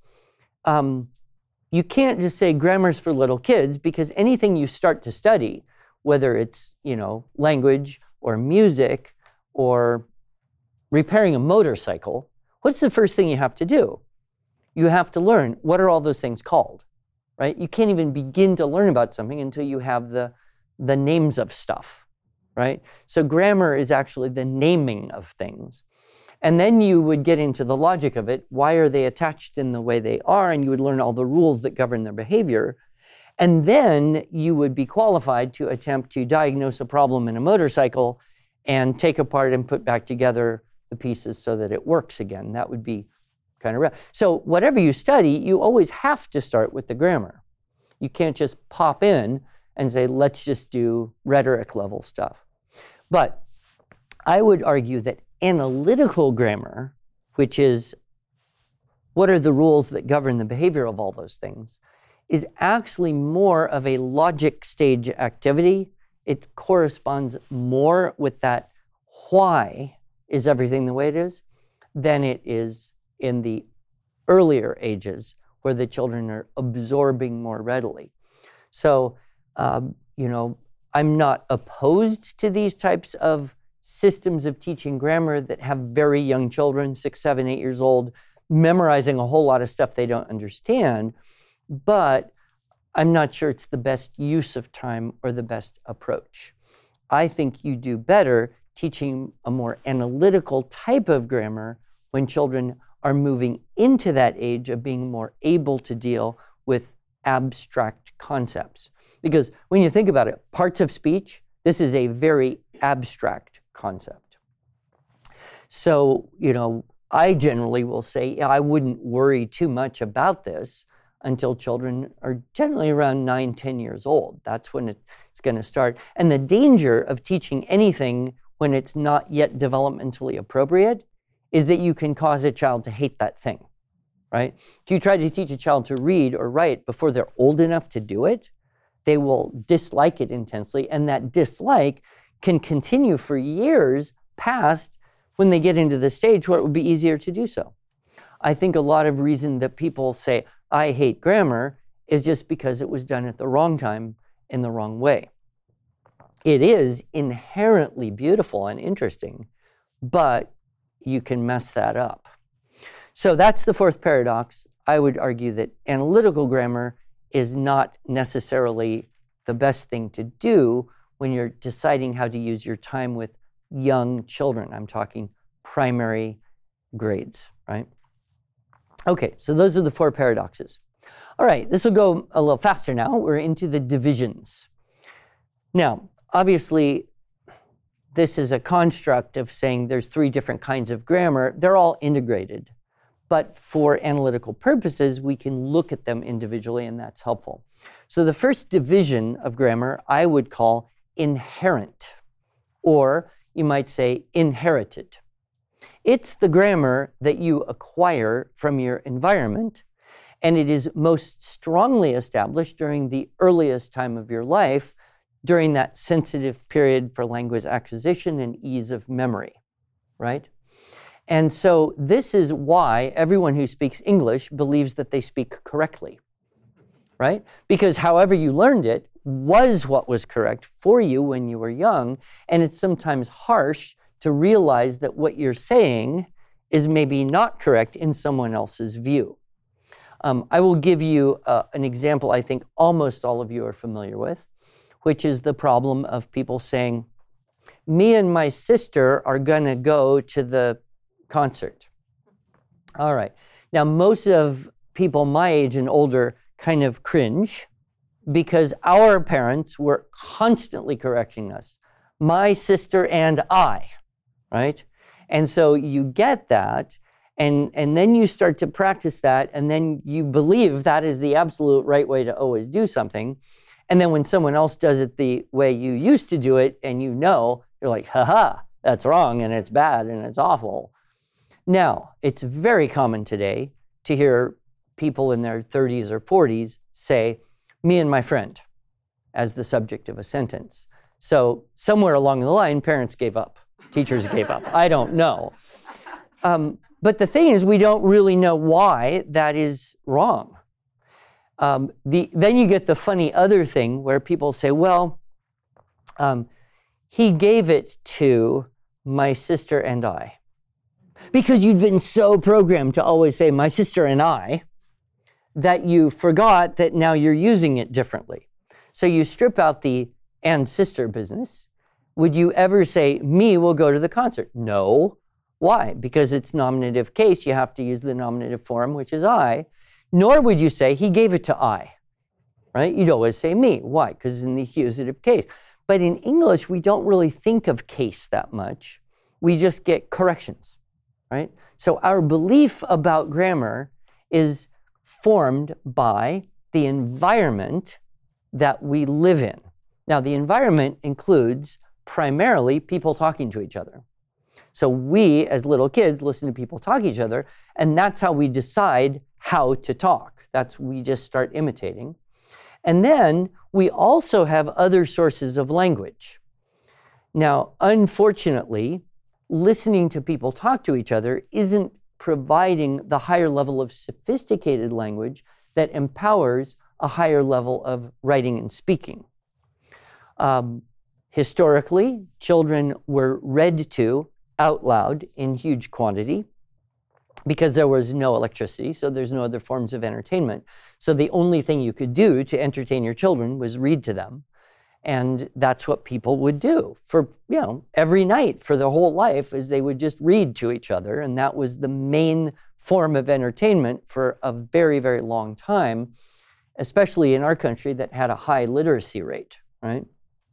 um, you can't just say grammar's for little kids, because anything you start to study, whether it's, you know, language or music or repairing a motorcycle, what's the first thing you have to do? You have to learn what are all those things called, right? You can't even begin to learn about something until you have the, the names of stuff, right? So grammar is actually the naming of things. And then you would get into the logic of it. Why are they attached in the way they are? And you would learn all the rules that govern their behavior. And then you would be qualified to attempt to diagnose a problem in a motorcycle and take apart and put back together the pieces so that it works again. That would be kind of rare. So whatever you study, you always have to start with the grammar. You can't just pop in and say, let's just do rhetoric level stuff. But I would argue that analytical grammar, which is what are the rules that govern the behavior of all those things, is actually more of a logic stage activity. It corresponds more with that why is everything the way it is than it is in the earlier ages where the children are absorbing more readily. So, um, you know, I'm not opposed to these types of systems of teaching grammar that have very young children, six, seven, eight years old, memorizing a whole lot of stuff they don't understand, but I'm not sure it's the best use of time or the best approach. I think you do better teaching a more analytical type of grammar when children are moving into that age of being more able to deal with abstract concepts. Because when you think about it, parts of speech, this is a very abstract concept. So, you know, I generally will say, yeah, I wouldn't worry too much about this until children are generally around nine, ten years old. That's when it's going to start. And the danger of teaching anything when it's not yet developmentally appropriate is that you can cause a child to hate that thing, right? If you try to teach a child to read or write before they're old enough to do it, they will dislike it intensely, and that dislike can continue for years past when they get into the stage where it would be easier to do so. I think a lot of reason that people say, I hate grammar, is just because it was done at the wrong time in the wrong way. It is inherently beautiful and interesting, but you can mess that up. So that's the fourth paradox. I would argue that analytical grammar is not necessarily the best thing to do when you're deciding how to use your time with young children. I'm talking primary grades, right? Okay, so those are the four paradoxes. All right, this will go a little faster now. We're into the divisions. Now, obviously, this is a construct of saying there's three different kinds of grammar. They're all integrated, but for analytical purposes, we can look at them individually, and that's helpful. So the first division of grammar I would call inherent, or you might say inherited. It's the grammar that you acquire from your environment, and it is most strongly established during the earliest time of your life, during that sensitive period for language acquisition and ease of memory, right? And so this is why everyone who speaks English believes that they speak correctly, right? Because however you learned it was what was correct for you when you were young, and it's sometimes harsh to realize that what you're saying is maybe not correct in someone else's view. Um, I will give you uh, an example I think almost all of you are familiar with, which is the problem of people saying, me and my sister are gonna go to the concert. All right. Now, most of people my age and older kind of cringe because our parents were constantly correcting us. My sister and I, right? And so you get that, and, and then you start to practice that, and then you believe that is the absolute right way to always do something. And then when someone else does it the way you used to do it, and you know, you're like, haha, that's wrong, and it's bad, and it's awful. Now, it's very common today to hear people in their thirties or forties say, me and my friend, as the subject of a sentence. So somewhere along the line, parents gave up, teachers gave up. I don't know. Um, but the thing is, we don't really know why that is wrong. Um, the, then you get the funny other thing where people say, well, um, he gave it to my sister and I. Because you've been so programmed to always say my sister and I that you forgot that now you're using it differently. So you strip out the and sister business. Would you ever say, me will go to the concert? No. Why? Because it's nominative case, you have to use the nominative form, which is I. Nor would you say, he gave it to I, right? You'd always say me. Why? Because it's in the accusative case. But in English, we don't really think of case that much. We just get corrections, right? So our belief about grammar is formed by the environment that we live in. Now, the environment includes primarily people talking to each other. So we, as little kids, listen to people talk to each other, and that's how we decide how to talk. That's, we just start imitating. And then we also have other sources of language. Now, unfortunately, listening to people talk to each other isn't providing the higher level of sophisticated language that empowers a higher level of writing and speaking. Um, historically, children were read to out loud in huge quantity because there was no electricity, so there's no other forms of entertainment. So the only thing you could do to entertain your children was read to them. And that's what people would do for, you know, every night for their whole life, is they would just read to each other. And that was the main form of entertainment for a very, very long time, especially in our country that had a high literacy rate, right?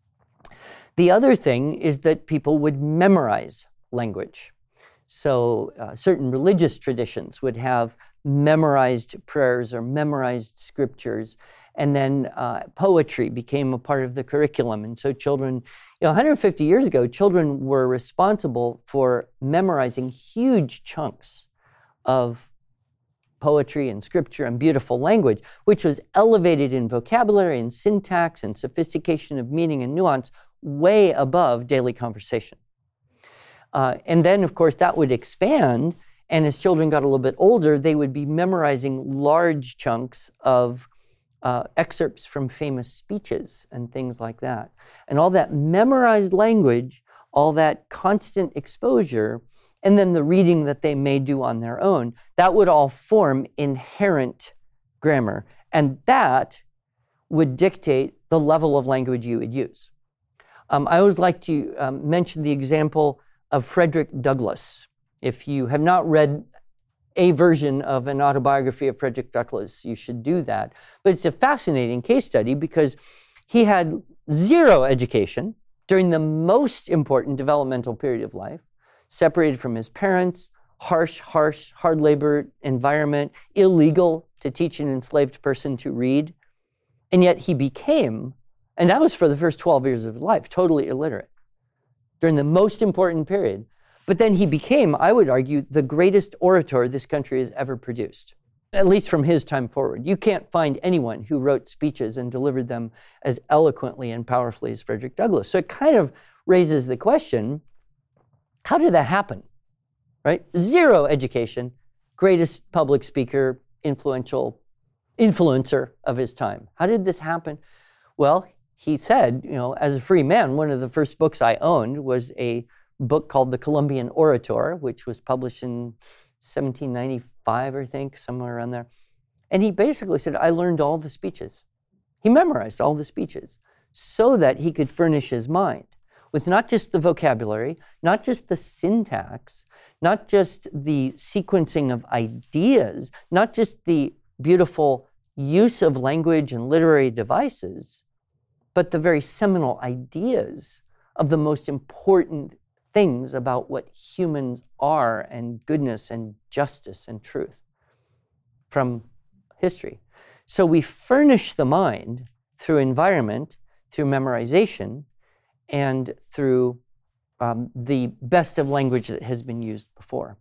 The other thing is that people would memorize language. So uh, certain religious traditions would have memorized prayers or memorized scriptures, and then uh, poetry became a part of the curriculum. And so children, you know, one hundred fifty years ago, children were responsible for memorizing huge chunks of poetry and scripture and beautiful language, which was elevated in vocabulary and syntax and sophistication of meaning and nuance way above daily conversation. Uh, and then, of course, that would expand, and as children got a little bit older, they would be memorizing large chunks of uh, excerpts from famous speeches and things like that. And all that memorized language, all that constant exposure, and then the reading that they may do on their own, that would all form inherent grammar. And that would dictate the level of language you would use. Um, I always like to um, mention the example of Frederick Douglass. If you have not read a version of an autobiography of Frederick Douglass, you should do that. But it's a fascinating case study because he had zero education during the most important developmental period of life, separated from his parents, harsh, harsh, hard labor environment, illegal to teach an enslaved person to read. And yet he became, and that was for the first twelve years of his life, totally illiterate during the most important period. But then he became, I would argue, the greatest orator this country has ever produced, at least from his time forward. You can't find anyone who wrote speeches and delivered them as eloquently and powerfully as Frederick Douglass. So it kind of raises the question, how did that happen, right? Zero education, greatest public speaker, influential, influencer of his time. How did this happen? Well, he said, you know, as a free man, one of the first books I owned was a book called The Columbian Orator, which was published in seventeen ninety-five, I think, somewhere around there. And he basically said, I learned all the speeches. He memorized all the speeches so that he could furnish his mind with not just the vocabulary, not just the syntax, not just the sequencing of ideas, not just the beautiful use of language and literary devices, but the very seminal ideas of the most important things about what humans are and goodness and justice and truth from history. So we furnish the mind through environment, through memorization, and through um, the best of language that has been used before.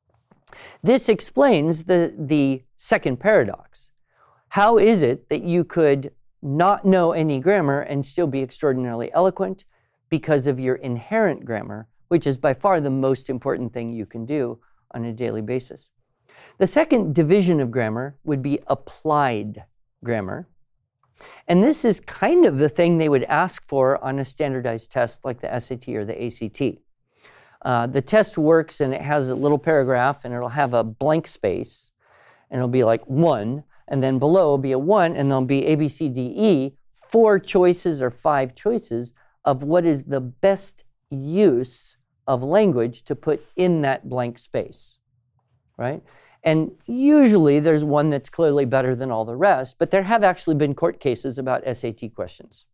This explains the, the second paradox. How is it that you could not know any grammar and still be extraordinarily eloquent? Because of your inherent grammar, which is by far the most important thing you can do on a daily basis. The second division of grammar would be applied grammar. And this is kind of the thing they would ask for on a standardized test like the S A T or the A C T. Uh, the test works and it has a little paragraph and it'll have a blank space and it'll be like one, and then below will be a one, and there'll be A, B, C, D, E, four choices or five choices of what is the best use of language to put in that blank space, right? And usually there's one that's clearly better than all the rest, but there have actually been court cases about S A T questions.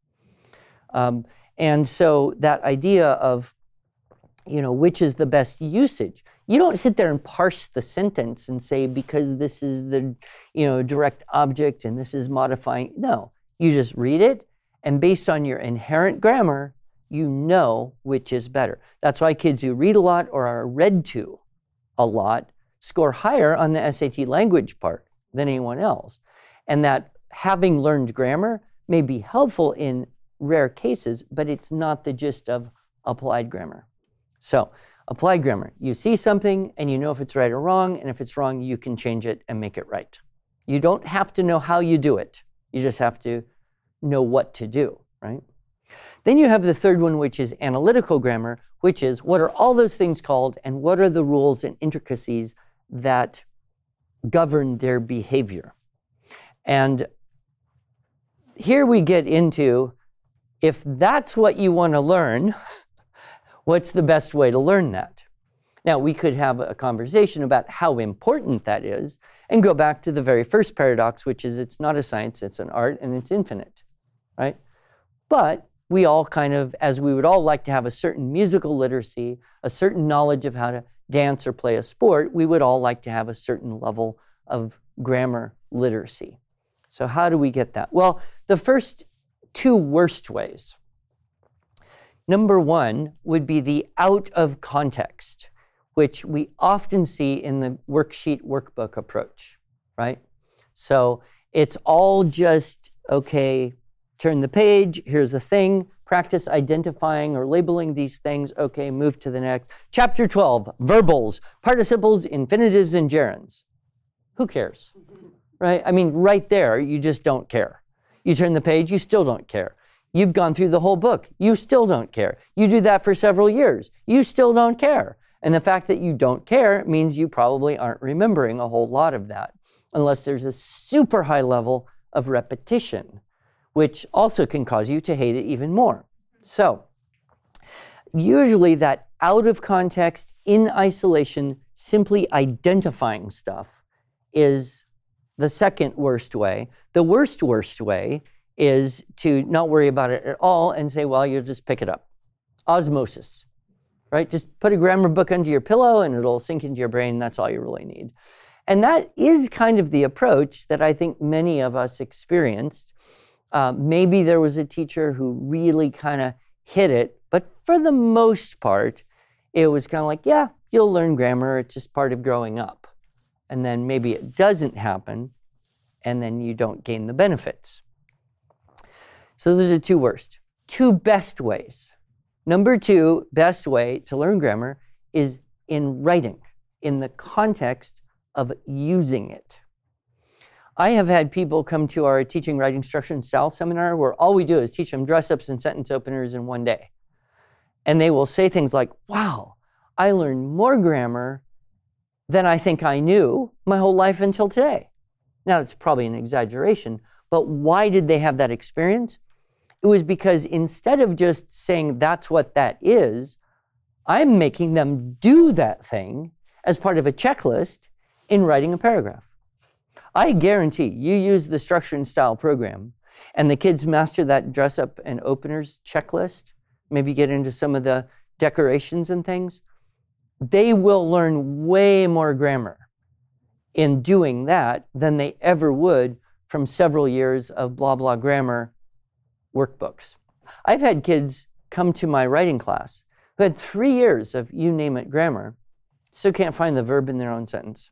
Um, and so that idea of, you know, which is the best usage, you don't sit there and parse the sentence and say, because this is the, you know, direct object and this is modifying. No, you just read it, and based on your inherent grammar, you know which is better. That's why kids who read a lot or are read to a lot score higher on the S A T language part than anyone else. And that having learned grammar may be helpful in rare cases, but it's not the gist of applied grammar. So applied grammar, you see something and you know if it's right or wrong, and if it's wrong, you can change it and make it right. You don't have to know how you do it. You just have to know what to do, right? Then you have the third one, which is analytical grammar, which is what are all those things called and what are the rules and intricacies that govern their behavior. And here we get into, if that's what you want to learn, what's the best way to learn that? Now, we could have a conversation about how important that is and go back to the very first paradox, which is it's not a science, it's an art, and it's infinite, right? But we all kind of, as we would all like to have a certain musical literacy, a certain knowledge of how to dance or play a sport, we would all like to have a certain level of grammar literacy. So how do we get that? Well, the first two worst ways. Number one would be the out of context, which we often see in the worksheet workbook approach, right? So it's all just, okay, turn the page, here's a thing, practice identifying or labeling these things, okay, move to the next. Chapter twelve, verbals, participles, infinitives, and gerunds. Who cares, right? I mean, right there, you just don't care. You turn the page, you still don't care. You've gone through the whole book, you still don't care. You do that for several years, you still don't care. And the fact that you don't care means you probably aren't remembering a whole lot of that, unless there's a super high level of repetition, which also can cause you to hate it even more. So usually that out of context, in isolation, simply identifying stuff is the second worst way. The worst, worst way is to not worry about it at all and say, well, you'll just pick it up. Osmosis. right? Just put a grammar book under your pillow and it'll sink into your brain. That's all you really need. And that is kind of the approach that I think many of us experienced. Uh, maybe there was a teacher who really kind of hit it, but for the most part, it was kind of like, yeah, you'll learn grammar. It's just part of growing up. And then maybe it doesn't happen, and then you don't gain the benefits. So those are two worst. Two best ways. Number two best way to learn grammar is in writing, in the context of using it. I have had people come to our teaching writing structure and style seminar where all we do is teach them dress-ups and sentence openers in one day. And they will say things like, wow, I learned more grammar than I think I knew my whole life until today. Now, it's probably an exaggeration, but why did they have that experience? It was because instead of just saying that's what that is, I'm making them do that thing as part of a checklist in writing a paragraph. I guarantee you use the structure and style program and the kids master that dress up and openers checklist, maybe get into some of the decorations and things, they will learn way more grammar in doing that than they ever would from several years of blah, blah grammar workbooks. I've had kids come to my writing class who had three years of you name it grammar, still can't find the verb in their own sentence.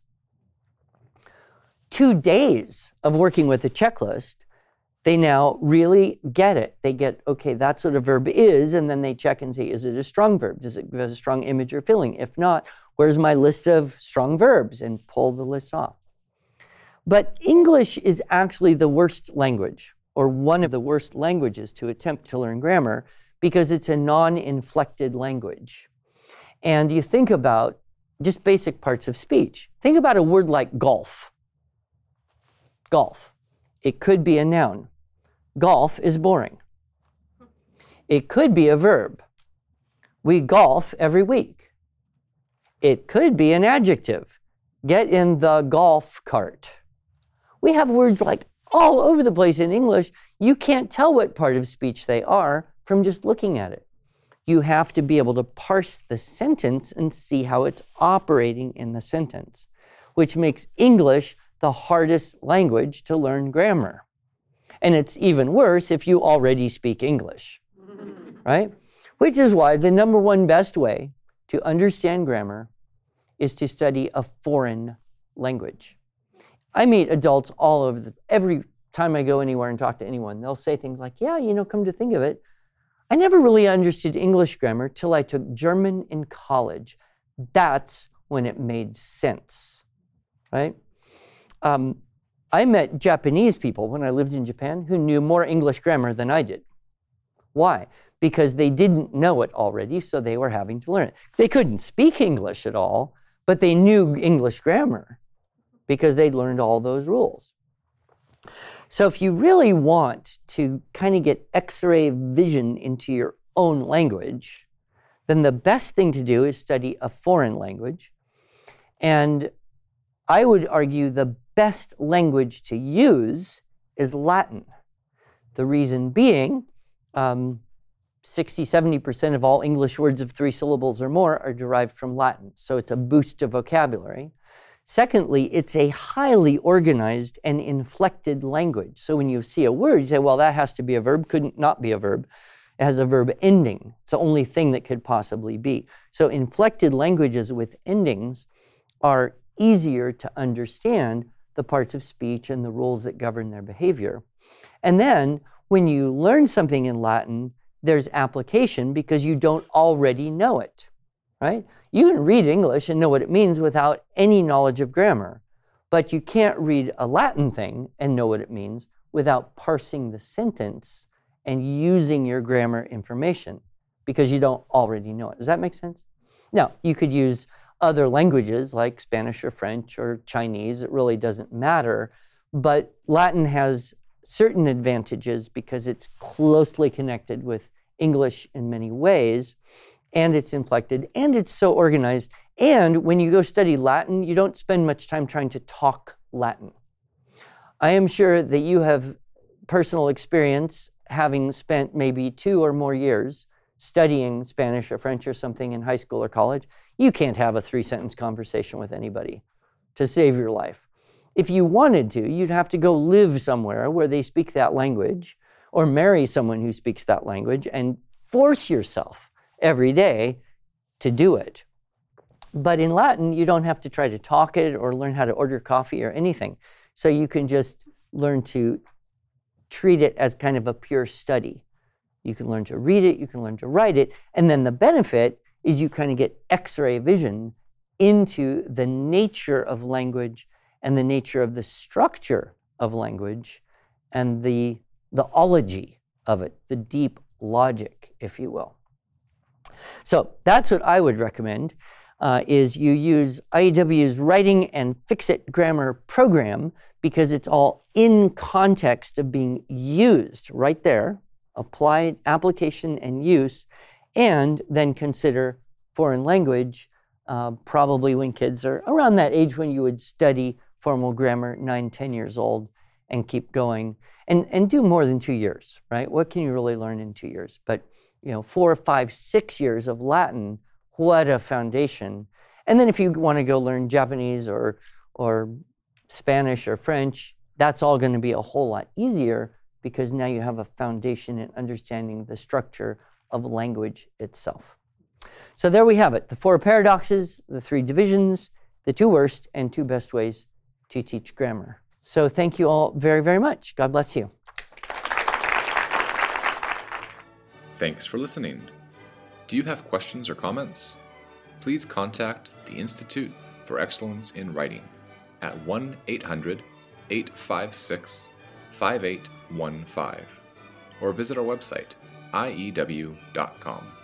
Two days of working with a checklist, they now really get it. They get, okay, that's what a verb is, and then they check and say, is it a strong verb? Does it have a strong image or feeling? If not, where's my list of strong verbs? And pull the list off. But English is actually the worst language, or one of the worst languages to attempt to learn grammar, because it's a non-inflected language. And you think about just basic parts of speech. Think about a word like golf. Golf. It could be a noun. Golf is boring. It could be a verb. We golf every week. It could be an adjective. Get in the golf cart. We have words like all over the place in English. You can't tell what part of speech they are from just looking at it. You have to be able to parse the sentence and see how it's operating in the sentence, which makes English the hardest language to learn grammar. And it's even worse if you already speak English, right? Which is why the number one best way to understand grammar is to study a foreign language. I meet adults all over the, every time I go anywhere and talk to anyone, they'll say things like, yeah, you know, come to think of it, I never really understood English grammar till I took German in college. That's when it made sense, right? Um, I met Japanese people when I lived in Japan who knew more English grammar than I did. Why? Because they didn't know it already, so they were having to learn it. They couldn't speak English at all, but they knew English grammar because they'd learned all those rules. So if you really want to kind of get X-ray vision into your own language, then the best thing to do is study a foreign language. And I would argue the best language to use is Latin. The reason being, um, sixty, seventy percent of all English words of three syllables or more are derived from Latin. So it's a boost to vocabulary. Secondly, it's a highly organized and inflected language. So when you see a word, you say, well, that has to be a verb. Couldn't not be a verb. It has a verb ending. It's the only thing that could possibly be. So inflected languages with endings are easier to understand the parts of speech and the rules that govern their behavior. And then when you learn something in Latin, there's application because you don't already know it, right? You can read English and know what it means without any knowledge of grammar, but you can't read a Latin thing and know what it means without parsing the sentence and using your grammar information because you don't already know it. Does that make sense? Now, you could use other languages like Spanish or French or Chinese. It really doesn't matter, but Latin has certain advantages because it's closely connected with English in many ways, and it's inflected, and it's so organized. And when you go study Latin, you don't spend much time trying to talk Latin. I am sure that you have personal experience having spent maybe two or more years studying Spanish or French or something in high school or college, you can't have a three-sentence conversation with anybody to save your life. If you wanted to, you'd have to go live somewhere where they speak that language, or marry someone who speaks that language and force yourself every day to do it. But in Latin, you don't have to try to talk it or learn how to order coffee or anything. So you can just learn to treat it as kind of a pure study. You can learn to read it, you can learn to write it, and then the benefit is you kind of get X-ray vision into the nature of language and the nature of the structure of language and the, the ology of it, the deep logic, if you will. So that's what I would recommend, uh, is you use I E W's Writing and Fix-It Grammar program, because it's all in context of being used right there, applied application and use, and then consider foreign language, uh, probably when kids are around that age when you would study formal grammar, nine, ten years old, and keep going, and, and do more than two years, right? What can you really learn in two years? But, you know, four, five, six years of Latin, what a foundation. And then if you want to go learn Japanese or, or Spanish or French, that's all going to be a whole lot easier, because now you have a foundation in understanding the structure of language itself. So there we have it, the four paradoxes, the three divisions, the two worst and two best ways to teach grammar. So thank you all very, very much. God bless you. Thanks for listening. Do you have questions or comments? Please contact the Institute for Excellence in Writing at one eight hundred, eight five six, five eight one five or visit our website, I E W dot com.